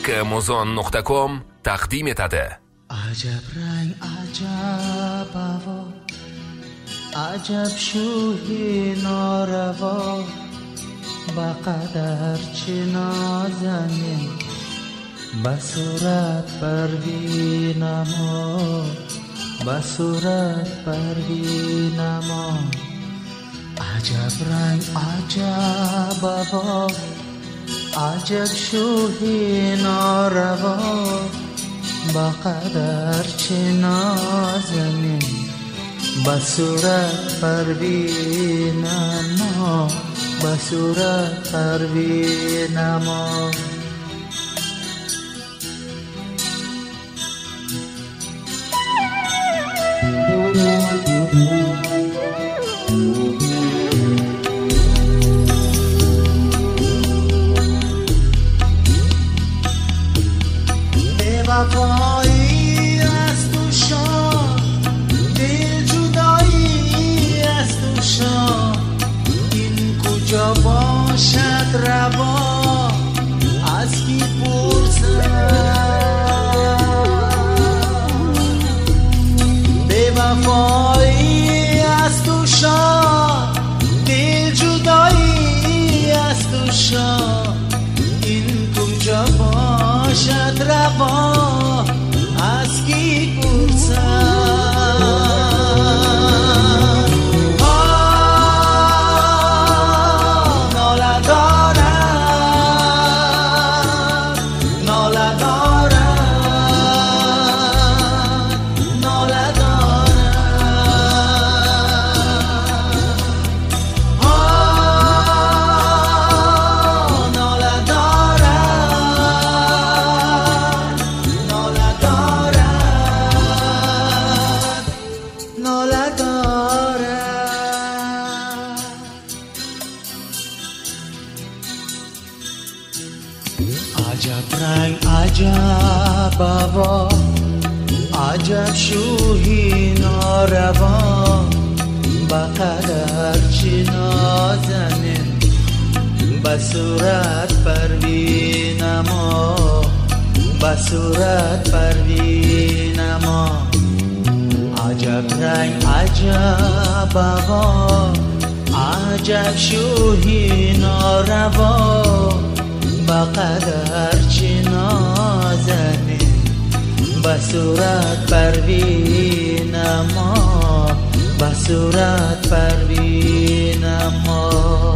که amazon.com تقدیم etadi. عجب رنگ عجب هوا، عجب شوی ناروا، بقدر چه نازنین بصورت پروینما، بصورت پروینما. عجب رنگ عجب هوا، عجب شوی ناروا، بقدر چه نازنین بصورت پروینما، بصورت پروینما. وفایی از تو شام، دل جدایی از تو شام، این کجا باشد روا، از کی پرسم. به وفایی از تو شام، دل جدایی از تو شام، این کجا باشد روا، از کی پرسم. ناله دارم، ناله دارم، ناله عجب رنگ عجب هوا، عجب شوی ناروا، بقدر چه نازنین بصورت پروینما، بصورت پروینما. عجب رنگ عجب هوا، عجب شوی ناروا، بقدر چه نازنین بصورت پروینما، بصورت پروینما.